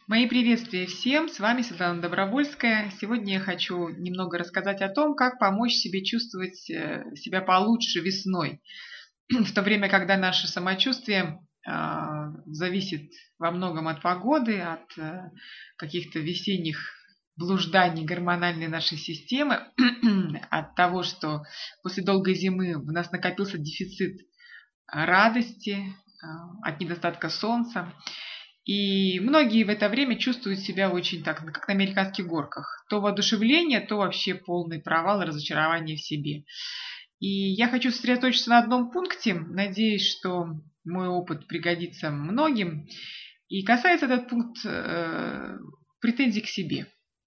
Мои приветствия всем, с вами Светлана Добровольская. Сегодня я хочу немного рассказать о том, как помочь себе чувствовать себя получше весной, в то время, когда наше самочувствие зависит во многом от погоды, от каких-то весенних блужданий гормональной нашей системы, от того, что после долгой зимы в нас накопился дефицит радости, от недостатка солнца. И многие в это время чувствуют себя очень так, как на американских горках. То воодушевление, то вообще полный провал и разочарование в себе. И я хочу сосредоточиться на одном пункте. Надеюсь, что мой опыт пригодится многим. И касается этот пункт претензий к себе.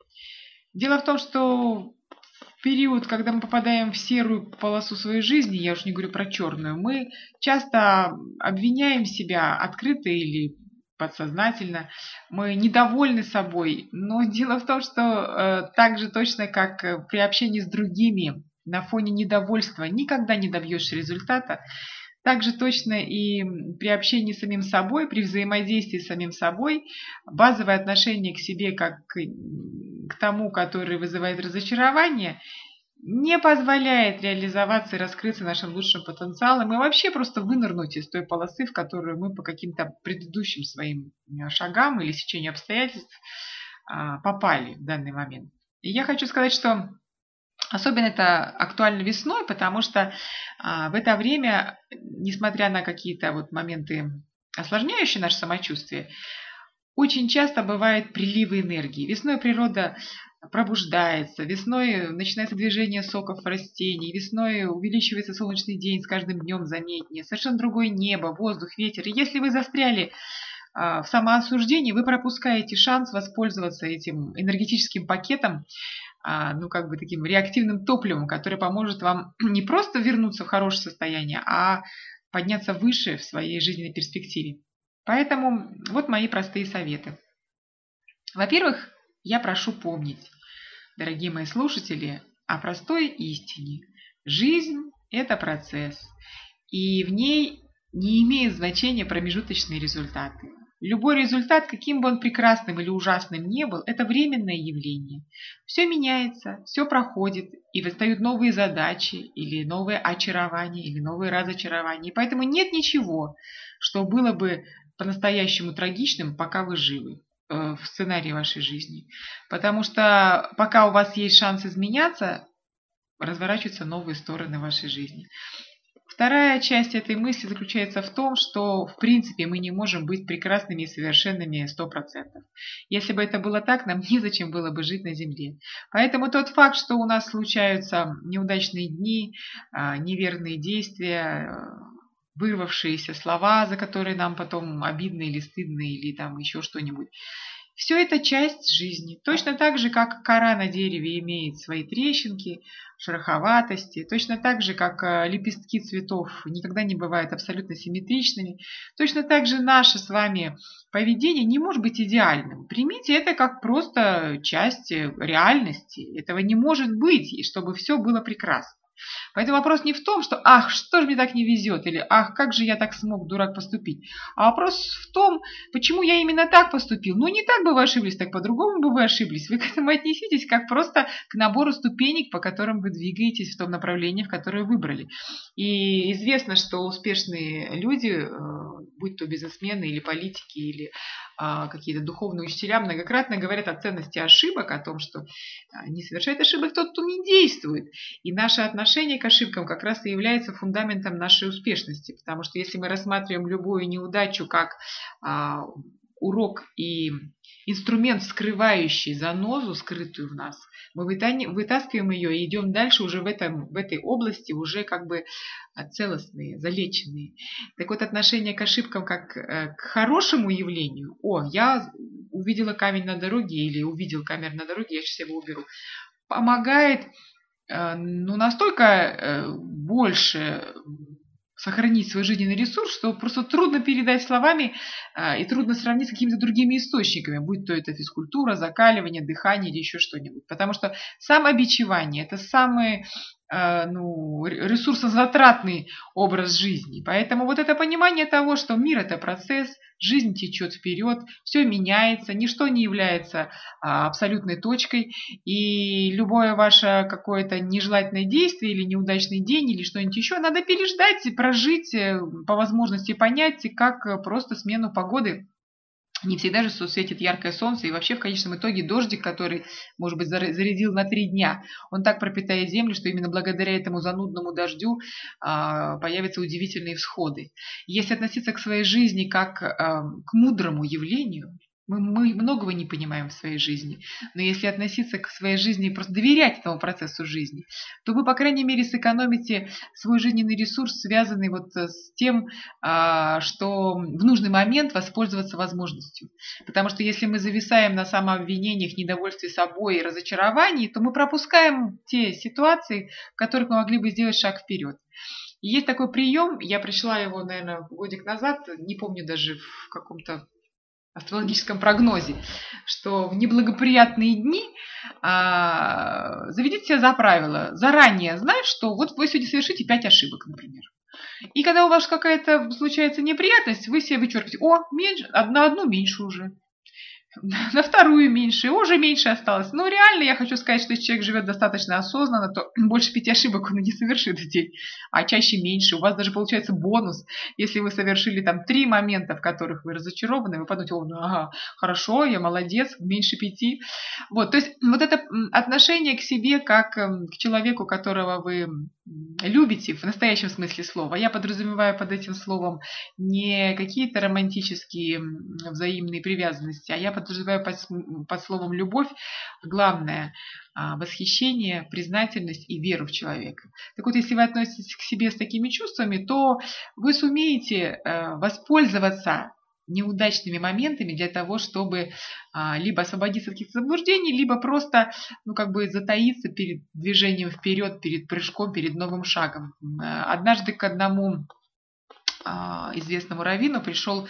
Дело в том, что в период, когда мы попадаем в серую полосу своей жизни, я уж не говорю про черную, мы часто обвиняем себя открыто или подсознательно, мы недовольны собой, но дело в том, что так же точно, как при общении с другими, на фоне недовольства никогда не добьешься результата, так же точно и при общении с самим собой, при взаимодействии с самим собой, базовое отношение к себе как к тому, который вызывает разочарование, не позволяет реализоваться и раскрыться нашим лучшим потенциалом и вообще просто вынырнуть из той полосы, в которую мы по каким-то предыдущим своим шагам или сечению обстоятельств попали в данный момент. И я хочу сказать, что особенно это актуально весной, потому что в это время, несмотря на какие-то вот моменты, осложняющие наше самочувствие, очень часто бывают приливы энергии. Весной природа пробуждается, весной начинается движение соков растений, весной увеличивается солнечный день с каждым днем заметнее, совершенно другое небо, воздух, ветер. И если вы застряли в самоосуждении, вы пропускаете шанс воспользоваться этим энергетическим пакетом, таким реактивным топливом, которое поможет вам не просто вернуться в хорошее состояние, а подняться выше в своей жизненной перспективе. Поэтому вот мои простые советы. Во-первых, я прошу помнить, дорогие мои слушатели, о простой истине. Жизнь – это процесс, и в ней не имеют значения промежуточные результаты. Любой результат, каким бы он прекрасным или ужасным ни был, это временное явление. Все меняется, все проходит, и восстают новые задачи, или новые очарования, или новые разочарования. И поэтому нет ничего, что было бы по-настоящему трагичным, пока вы живы в сценарии вашей жизни. Потому что пока у вас есть шанс изменяться, разворачиваются новые стороны вашей жизни. Вторая часть этой мысли заключается в том, что в принципе мы не можем быть прекрасными и совершенными 100%. Если бы это было так, нам незачем было бы жить на Земле. Поэтому тот факт, что у нас случаются неудачные дни, неверные действия, вырвавшиеся слова, за которые нам потом обидно или стыдно, или там еще что-нибудь. Все это часть жизни. Точно так же, как кора на дереве имеет свои трещинки, шероховатости, точно так же, как лепестки цветов никогда не бывают абсолютно симметричными, точно так же наше с вами поведение не может быть идеальным. Примите это как просто часть реальности. Этого не может быть, и чтобы все было прекрасно. Поэтому вопрос не в том, что «ах, что же мне так не везет» или «ах, как же я так смог, дурак, поступить», а вопрос в том, почему я именно так поступил. Ну, не так бы вы ошиблись, так по-другому бы вы ошиблись. Вы к этому отнеситесь как просто к набору ступенек, по которым вы двигаетесь в том направлении, в которое выбрали. И известно, что успешные люди, будь то бизнесмены или политики, или какие-то духовные учителя, многократно говорят о ценности ошибок, о том, что не совершает ошибок тот, кто не действует. И наше отношение к ошибкам как раз и является фундаментом нашей успешности. Потому что если мы рассматриваем любую неудачу как урок и инструмент, скрывающий занозу, скрытую в нас, мы вытаскиваем ее и идем дальше уже в этой области, уже как бы целостные, залеченные. Так вот, отношение к ошибкам как к хорошему явлению, я увидела камень на дороге или увидел камень на дороге, я сейчас его уберу, помогает настолько больше сохранить свой жизненный ресурс, что просто трудно передать словами и трудно сравнить с какими-то другими источниками, будь то это физкультура, закаливание, дыхание или еще что-нибудь. Потому что самобичевание – это самый ресурсозатратный образ жизни. Поэтому вот это понимание того, что мир – это процесс, жизнь течет вперед, все меняется, ничто не является абсолютной точкой, и любое ваше какое-то нежелательное действие или неудачный день или что-нибудь еще надо переждать, прожить, по возможности понять, как просто смену погоды. Не всегда же светит яркое солнце, и вообще в конечном итоге дождик, который, может быть, зарядил на 3 дня, он так пропитает землю, что именно благодаря этому занудному дождю появятся удивительные всходы. Если относиться к своей жизни как к мудрому явлению, мы многого не понимаем в своей жизни, но если относиться к своей жизни и просто доверять этому процессу жизни, то вы, по крайней мере, сэкономите свой жизненный ресурс, связанный вот с тем, что в нужный момент воспользоваться возможностью. Потому что если мы зависаем на самообвинениях, недовольстве собой и разочаровании, то мы пропускаем те ситуации, в которых мы могли бы сделать шаг вперед. И есть такой прием, я прочла его, наверное, годик назад, не помню даже в каком-то астрологическом прогнозе, что в неблагоприятные дни заведите себя за правило, заранее знать, что вот вы сегодня совершите 5 ошибок, например. И когда у вас какая-то случается неприятность, вы себе вычеркиваете, меньше, на одну меньше уже. На вторую меньше, уже меньше осталось. Но реально я хочу сказать, что если человек живет достаточно осознанно, то больше 5 ошибок он и не совершит в день, а чаще меньше. У вас даже получается бонус, если вы совершили там 3 момента, в которых вы разочарованы, вы подумаете, хорошо, я молодец, меньше 5. Вот, то есть вот это отношение к себе как к человеку, которого вы любите в настоящем смысле слова. Я подразумеваю под этим словом не какие-то романтические взаимные привязанности, а я подразумеваю под словом любовь главное восхищение, признательность и веру в человека. Так вот, если вы относитесь к себе с такими чувствами, то вы сумеете воспользоваться неудачными моментами для того, чтобы либо освободиться от каких-то заблуждений, либо просто затаиться перед движением вперед, перед прыжком, перед новым шагом. Однажды к одному известному раввину пришел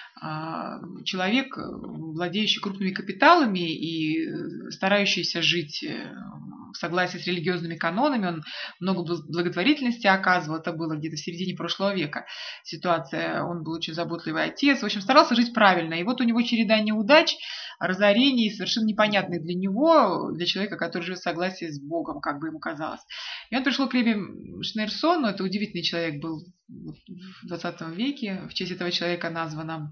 человек, владеющий крупными капиталами и старающийся жить в согласии с религиозными канонами. Он много благотворительности оказывал. Это было где-то в середине прошлого века ситуация. Он был очень заботливый отец. В общем, старался жить правильно. И вот у него череда неудач, разорений, совершенно непонятных для него, для человека, который живет в согласии с Богом, как бы ему казалось. И он пришел к Ребе Шнейрсону. Это удивительный человек был в 20 веке. В честь этого человека назван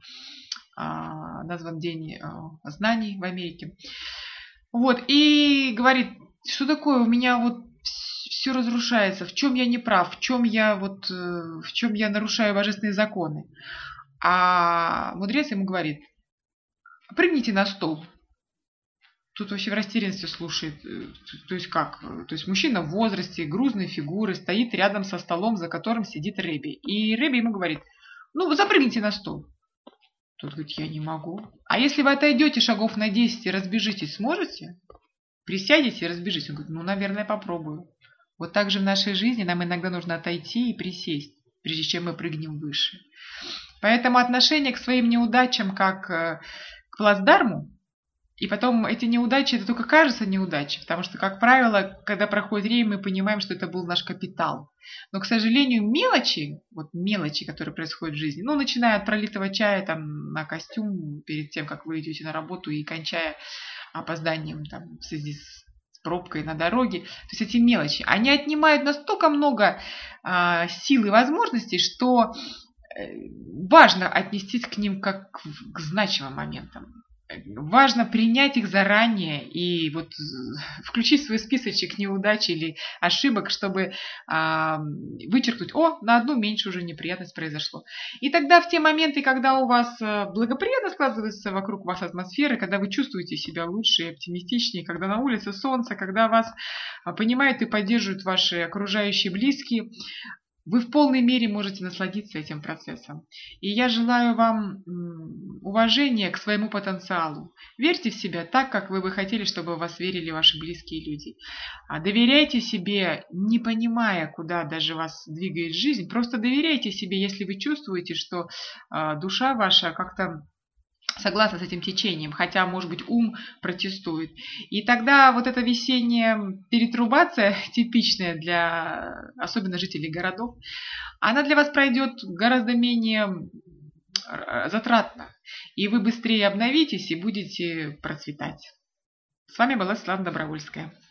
День знаний в Америке. Вот, и говорит, что такое, у меня вот все разрушается, в чем я не прав, в чем я нарушаю божественные законы. А мудрец ему говорит, прыгните на стол. Тут вообще в растерянности слушает. То есть как? То есть мужчина в возрасте, грузной фигуры, стоит рядом со столом, за которым сидит Реби. И Реби ему говорит, запрыгните на стол. Тот говорит, я не могу. А если вы отойдете шагов на 10 и разбежитесь, сможете? Присядете и разбежитесь. Он говорит, наверное, попробую. Вот так же в нашей жизни нам иногда нужно отойти и присесть, прежде чем мы прыгнем выше. Поэтому отношение к своим неудачам как к плацдарму, и потом эти неудачи, это только кажется неудачей, потому что, как правило, когда проходит время, мы понимаем, что это был наш капитал. Но, к сожалению, мелочи, которые происходят в жизни, начиная от пролитого чая на костюм перед тем, как вы идете на работу, и кончая опозданием в связи с пробкой на дороге, то есть эти мелочи, они отнимают настолько много сил и возможностей, что важно отнестись к ним как к значимым моментам. Важно принять их заранее и включить в свой списочек неудач или ошибок, чтобы вычеркнуть, на одну меньше уже неприятность произошло. И тогда в те моменты, когда у вас благоприятно складывается вокруг вас атмосфера, когда вы чувствуете себя лучше и оптимистичнее, когда на улице солнце, когда вас понимают и поддерживают ваши окружающие близкие, вы в полной мере можете насладиться этим процессом. И я желаю вам уважения к своему потенциалу. Верьте в себя так, как вы бы хотели, чтобы в вас верили ваши близкие люди. Доверяйте себе, не понимая, куда даже вас двигает жизнь. Просто доверяйте себе, если вы чувствуете, что душа ваша как-то согласна с этим течением, хотя, может быть, ум протестует. И тогда вот эта весенняя перетрубация, типичная для особенно жителей городов, она для вас пройдет гораздо менее затратно. И вы быстрее обновитесь и будете процветать. С вами была Светлана Добровольская.